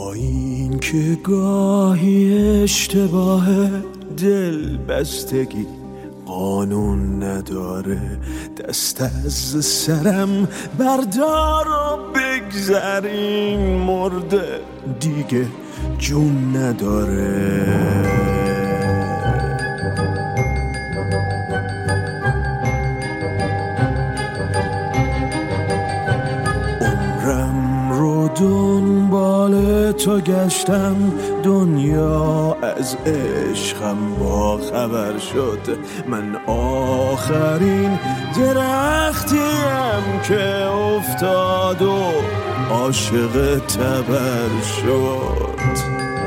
با این که گاهی اشتباه دل بستگی قانون نداره، دست از سرم بردار و بگذرین، مرده دیگه جون نداره. دنبال تو گشتم، دنیا از عشقم با خبر شد. من آخرین درختیم که افتاد و عاشق تبر شد.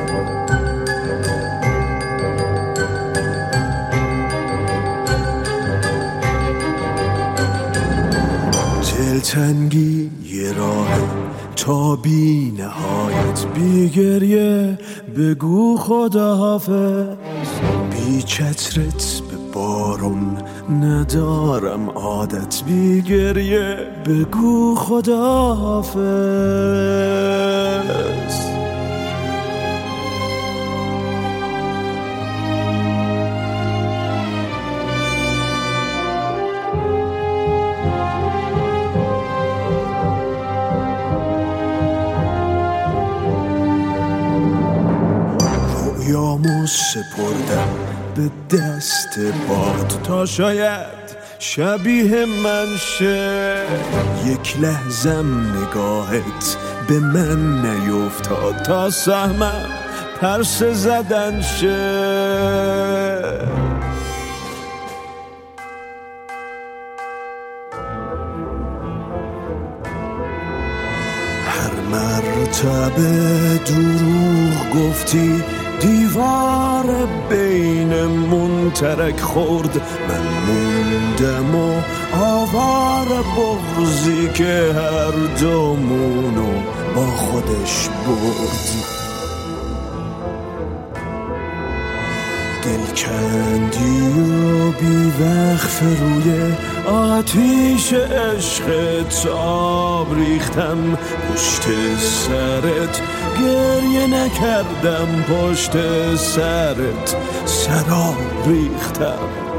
دلتنگی یه راه تا بی نهایت، بی گریه بگو خداحافظ، بی چترت به بارون ندارم عادت، بی گریه بگو خداحافظ. یامو سپردم به دست باد تا شاید شبیه من شه، یک لحظم نگاهت به من نیفتاد تا سهمم پرسه زدن شه. هر مرتبه دروغ گفتی، دیوار بینمون ترک خورد، من موندم و آوار بغضی که هر دومونو با خودش برد. دل کندی و بی وقف روی آتیش عشقت آب ریختم، پشت سرت گریه نکردم، پشت سرت سراب ریختم.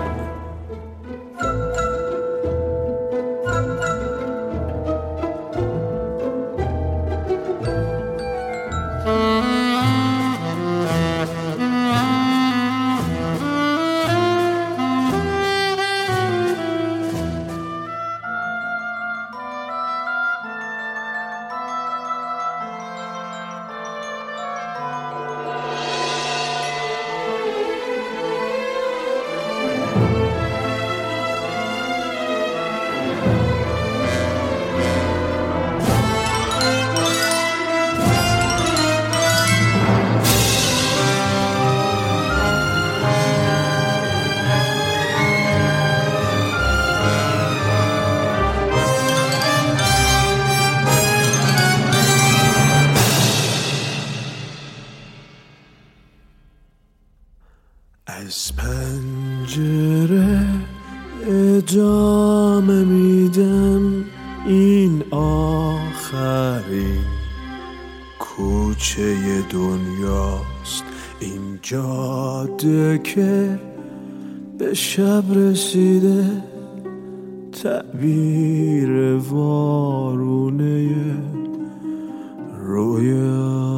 از پنجره ادامه میدم، این آخرین کوچه دنیاست، این جاده که به شب رسیده، تعبیر وارونه رویا.